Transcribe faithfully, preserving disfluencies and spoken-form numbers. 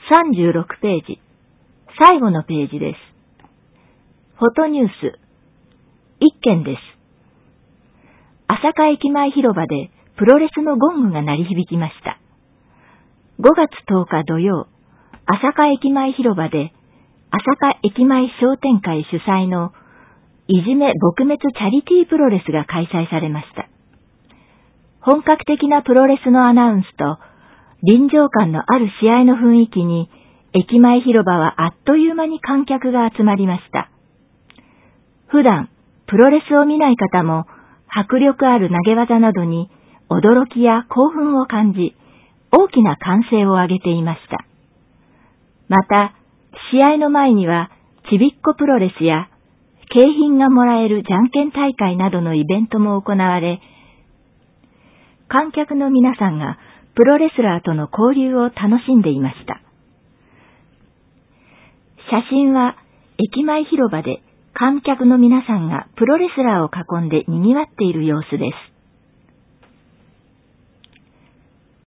さんじゅうろくページ、最後のページです。フォトニュース、一件です。朝霞駅前広場でプロレスのゴングが鳴り響きました。ごがつとおか土曜、朝霞駅前広場で朝霞駅前商店会主催のいじめ撲滅チャリティープロレスが開催されました。本格的なプロレスのアナウンスと臨場感のある試合の雰囲気に駅前広場はあっという間に観客が集まりました。普段プロレスを見ない方も迫力ある投げ技などに驚きや興奮を感じ、大きな歓声を上げていました。また、試合の前にはちびっこプロレスや景品がもらえるじゃんけん大会などのイベントも行われ、観客の皆さんがプロレスラーとの交流を楽しんでいました。写真は駅前広場で観客の皆さんがプロレスラーを囲んで賑わっている様子です。